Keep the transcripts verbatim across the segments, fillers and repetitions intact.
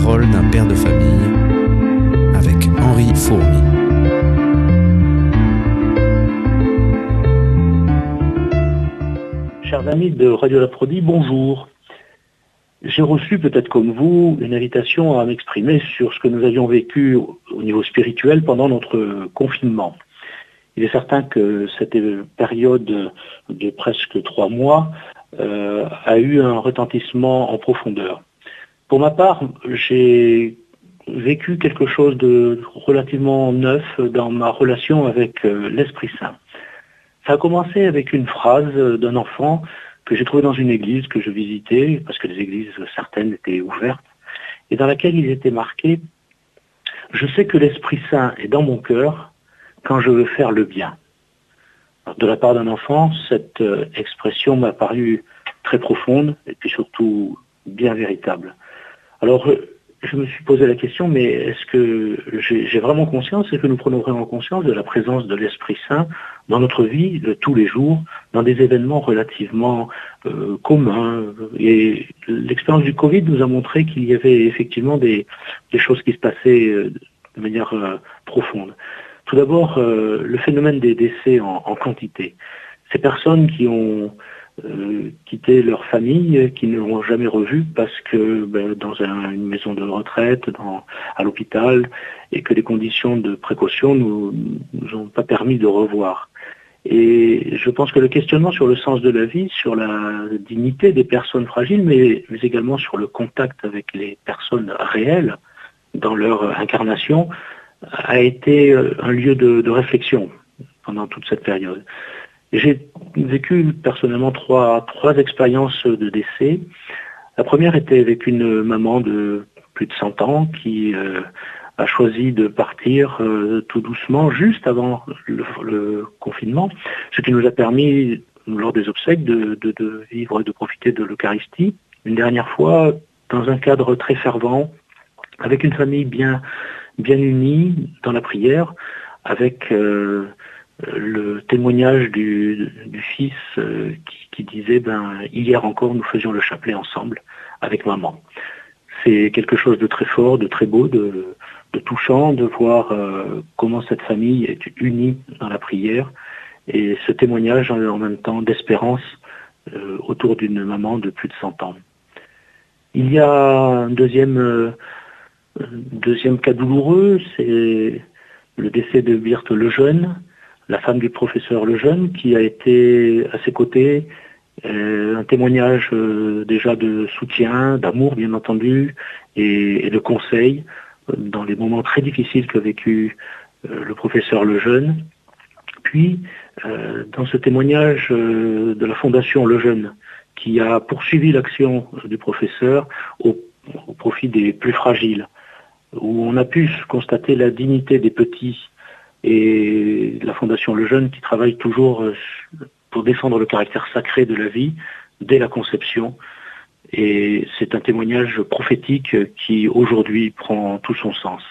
Parole d'un père de famille avec Henri Fourmy. Chers amis de Radio La Prodi, bonjour. J'ai reçu, peut-être comme vous, une invitation à m'exprimer sur ce que nous avions vécu au niveau spirituel pendant notre confinement. Il est certain que cette période de presque trois mois euh, a eu un retentissement en profondeur. Pour ma part, j'ai vécu quelque chose de relativement neuf dans ma relation avec euh, l'Esprit Saint. Ça a commencé avec une phrase d'un enfant que j'ai trouvé dans une église que je visitais, parce que les églises, certaines étaient ouvertes, et dans laquelle il était marqué « Je sais que l'Esprit Saint est dans mon cœur quand je veux faire le bien ». De la part d'un enfant, cette euh, expression m'a paru très profonde et puis surtout bien véritable. Alors, je me suis posé la question, mais est-ce que j'ai, j'ai vraiment conscience, est-ce que nous prenons vraiment conscience de la présence de l'Esprit Saint dans notre vie de tous les jours, dans des événements relativement euh, communs? Et l'expérience du Covid nous a montré qu'il y avait effectivement des, des choses qui se passaient euh, de manière euh, profonde. Tout d'abord, euh, le phénomène des décès en, en quantité. Ces personnes qui ont euh, quitté leur famille, qui ne l'ont jamais revue parce que ben, dans un, une maison de retraite, dans, à l'hôpital, et que les conditions de précaution ne nous, nous ont pas permis de revoir. Et je pense que le questionnement sur le sens de la vie, sur la dignité des personnes fragiles, mais, mais également sur le contact avec les personnes réelles dans leur incarnation, a été un lieu de, de réflexion pendant toute cette période. J'ai vécu personnellement trois, trois expériences de décès. La première était avec une maman de plus de cent ans qui euh, a choisi de partir euh, tout doucement juste avant le, le confinement, ce qui nous a permis, lors des obsèques, de, de, de vivre et de profiter de l'Eucharistie. Une dernière fois, dans un cadre très fervent, avec une famille bien bien unis dans la prière, avec euh, le témoignage du, du fils euh, qui, qui disait ben hier encore nous faisions le chapelet ensemble avec maman. C'est quelque chose de très fort, de très beau, de, de touchant de voir euh, comment cette famille est unie dans la prière et ce témoignage en, en même temps d'espérance euh, autour d'une maman de plus de cent ans. Il y a un deuxième euh, Deuxième cas douloureux, c'est le décès de Birthe Lejeune, la femme du professeur Lejeune, qui a été à ses côtés, euh, un témoignage euh, déjà de soutien, d'amour bien entendu, et, et de conseil euh, dans les moments très difficiles qu'a vécu euh, le professeur Lejeune. Puis, euh, dans ce témoignage euh, de la Fondation Lejeune, qui a poursuivi l'action du professeur au, au profit des plus fragiles, où on a pu constater la dignité des petits et la Fondation Lejeune qui travaille toujours pour défendre le caractère sacré de la vie dès la conception. Et c'est un témoignage prophétique qui aujourd'hui prend tout son sens.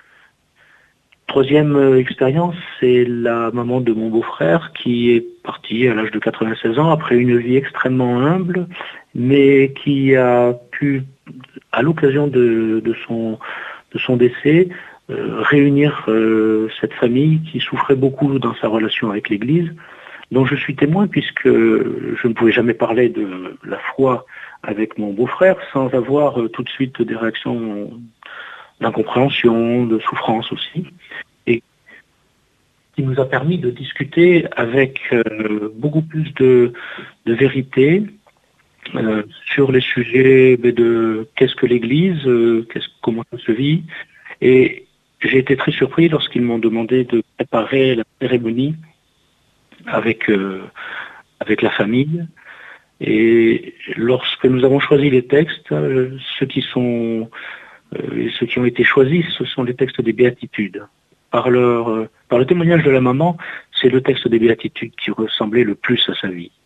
Troisième expérience, c'est la maman de mon beau-frère qui est partie à l'âge de quatre-vingt-seize ans après une vie extrêmement humble, mais qui a pu, à l'occasion de, de son de son décès, euh, réunir euh, cette famille qui souffrait beaucoup dans sa relation avec l'Église, dont je suis témoin puisque je ne pouvais jamais parler de la foi avec mon beau-frère sans avoir euh, tout de suite des réactions d'incompréhension, de souffrance aussi, et qui nous a permis de discuter avec euh, beaucoup plus de, de vérité, Euh, sur les sujets de qu'est-ce que l'Église, euh, qu'est-ce, comment ça se vit. Et j'ai été très surpris lorsqu'ils m'ont demandé de préparer la cérémonie avec, euh, avec la famille. Et lorsque nous avons choisi les textes, euh, ceux qui sont, euh, ceux qui ont été choisis, ce sont les textes des béatitudes. Par leur, euh, par le témoignage de la maman, c'est le texte des béatitudes qui ressemblait le plus à sa vie.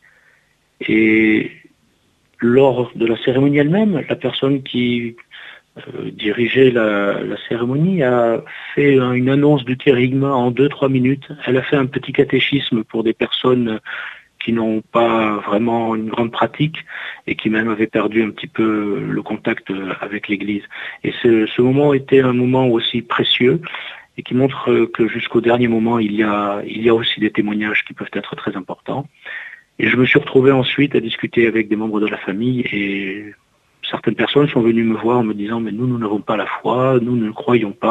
Et lors de la cérémonie elle-même, la personne qui euh, dirigeait la, la cérémonie a fait une annonce du kérigme en deux trois minutes. Elle a fait un petit catéchisme pour des personnes qui n'ont pas vraiment une grande pratique et qui même avaient perdu un petit peu le contact avec l'Église. Et ce, ce moment était un moment aussi précieux et qui montre que jusqu'au dernier moment, il y a, il y a aussi des témoignages qui peuvent être très importants. Et je me suis retrouvé ensuite à discuter avec des membres de la famille et certaines personnes sont venues me voir en me disant « mais nous, nous n'avons pas la foi, nous ne croyons pas ».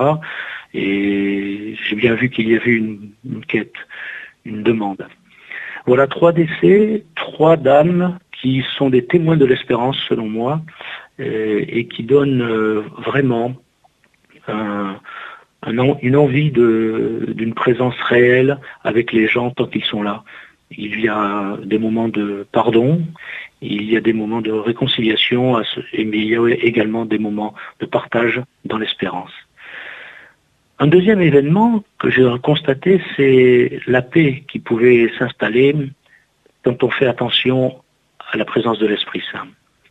Et j'ai bien vu qu'il y avait une, une quête, une demande. Voilà trois décès, trois dames qui sont des témoins de l'espérance selon moi euh, et qui donnent euh, vraiment un, un, une envie d'une présence réelle avec les gens tant qu'ils sont là. Il y a des moments de pardon, il y a des moments de réconciliation, mais il y a également des moments de partage dans l'espérance. Un deuxième événement que j'ai constaté, c'est la paix qui pouvait s'installer quand on fait attention à la présence de l'Esprit Saint.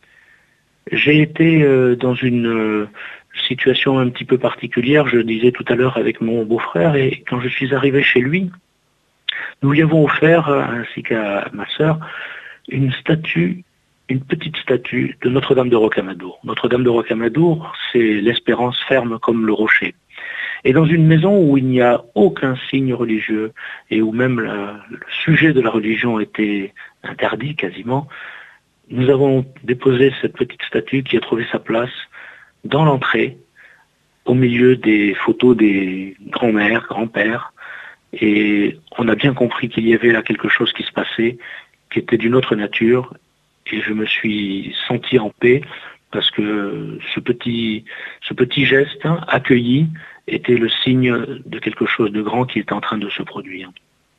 J'ai été dans une situation un petit peu particulière, je le disais tout à l'heure avec mon beau-frère, et quand je suis arrivé chez lui, nous lui avons offert, ainsi qu'à ma sœur, une statue, une petite statue de Notre-Dame de Rocamadour. Notre-Dame de Rocamadour, c'est l'espérance ferme comme le rocher. Et dans une maison où il n'y a aucun signe religieux et où même la, le sujet de la religion était interdit quasiment, nous avons déposé cette petite statue qui a trouvé sa place dans l'entrée, au milieu des photos des grands-mères, grands-pères, et on a bien compris qu'il y avait là quelque chose qui se passait, qui était d'une autre nature, et je me suis senti en paix parce que ce petit, ce petit geste accueilli était le signe de quelque chose de grand qui était en train de se produire.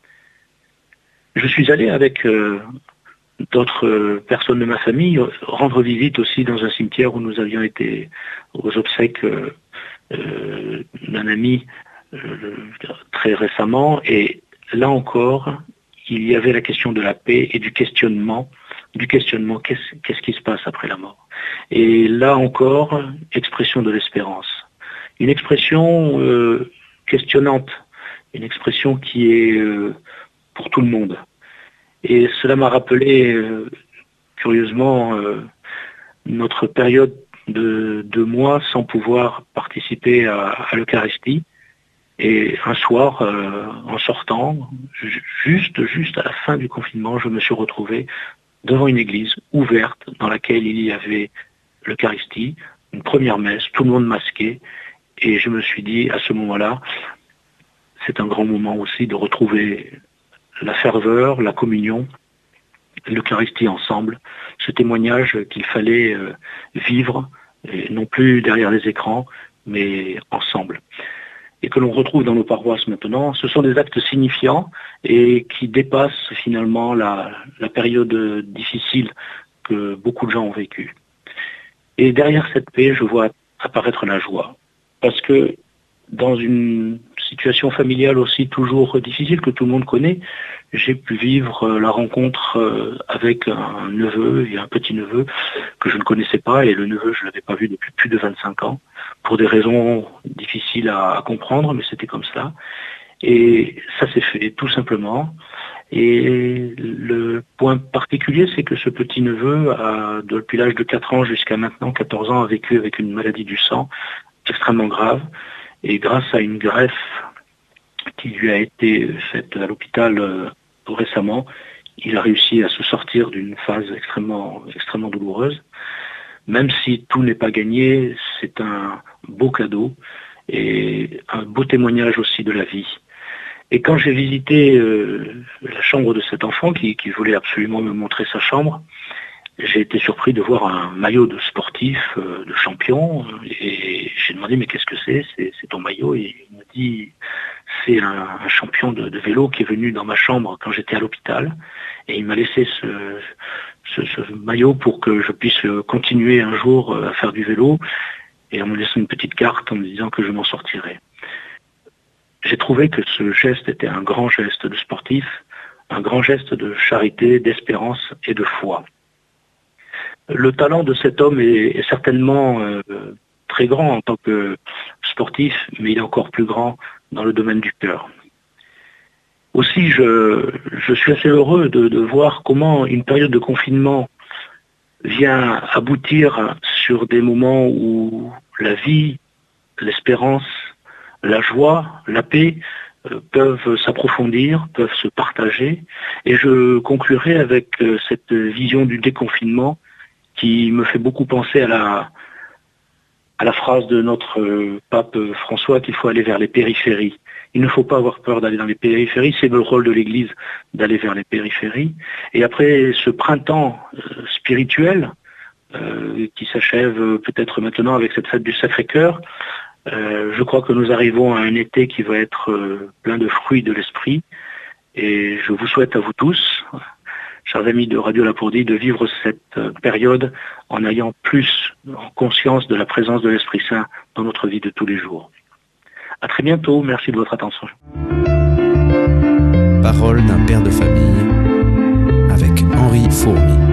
Je suis allé avec euh, d'autres personnes de ma famille rendre visite aussi dans un cimetière où nous avions été aux obsèques euh, euh, d'un ami euh, très récemment, et là encore, il y avait la question de la paix et du questionnement, du questionnement, qu'est-ce, qu'est-ce qui se passe après la mort? Et là encore, expression de l'espérance. Une expression euh, questionnante, une expression qui est euh, pour tout le monde. Et cela m'a rappelé, euh, curieusement, euh, notre période de deux mois sans pouvoir participer à, à l'Eucharistie. Et un soir, euh, en sortant, juste, juste à la fin du confinement, je me suis retrouvé devant une église ouverte dans laquelle il y avait l'Eucharistie, une première messe, tout le monde masqué. Et je me suis dit, à ce moment-là, c'est un grand moment aussi de retrouver la ferveur, la communion, l'Eucharistie ensemble, ce témoignage qu'il fallait euh, vivre, et non plus derrière les écrans, mais ensemble. Et que l'on retrouve dans nos paroisses maintenant, ce sont des actes signifiants et qui dépassent finalement la, la période difficile que beaucoup de gens ont vécue. Et derrière cette paix, je vois apparaître la joie. Parce que dans une situation familiale aussi toujours difficile que tout le monde connaît, j'ai pu vivre la rencontre avec un neveu et un petit-neveu que je ne connaissais pas, et le neveu, je ne l'avais pas vu depuis plus de vingt-cinq ans, pour des raisons difficiles à, à comprendre, mais c'était comme ça. Et ça s'est fait tout simplement. Et le point particulier, c'est que ce petit-neveu, a, depuis l'âge de quatre ans jusqu'à maintenant, quatorze ans, a vécu avec une maladie du sang extrêmement grave. Et grâce à une greffe qui lui a été faite à l'hôpital euh, récemment, il a réussi à se sortir d'une phase extrêmement, extrêmement douloureuse. Même si tout n'est pas gagné, c'est un beau cadeau et un beau témoignage aussi de la vie. Et quand j'ai visité euh, la chambre de cet enfant qui, qui voulait absolument me montrer sa chambre, j'ai été surpris de voir un maillot de sportif, euh, de champion, et j'ai demandé mais qu'est-ce que c'est, c'est, c'est ton maillot? Et il m'a dit c'est un, un champion de, de vélo qui est venu dans ma chambre quand j'étais à l'hôpital, et il m'a laissé ce, ce, ce maillot pour que je puisse continuer un jour à faire du vélo, et en me laissant une petite carte en me disant que je m'en sortirais. J'ai trouvé que ce geste était un grand geste de sportif, un grand geste de charité, d'espérance et de foi. Le talent de cet homme est, est certainement euh, très grand en tant que sportif, mais il est encore plus grand dans le domaine du cœur. Aussi, je, je suis assez heureux de, de voir comment une période de confinement vient aboutir sur des moments où la vie, l'espérance, la joie, la paix euh, peuvent s'approfondir, peuvent se partager. Et je conclurai avec euh, cette vision du déconfinement qui me fait beaucoup penser à la, à la phrase de notre euh, pape François qu'il faut aller vers les périphéries. Il ne faut pas avoir peur d'aller dans les périphéries, c'est le rôle de l'Église d'aller vers les périphéries. Et après ce printemps euh, spirituel, euh, qui s'achève euh, peut-être maintenant avec cette fête du Sacré-Cœur, euh, je crois que nous arrivons à un été qui va être euh, plein de fruits de l'esprit. Et je vous souhaite à vous tous, chers amis de Radio Lapourdie, de vivre cette euh, période en ayant plus en conscience de la présence de l'Esprit Saint dans notre vie de tous les jours. À très bientôt, merci de votre attention. Parole d'un père de famille avec Henri Fourmy.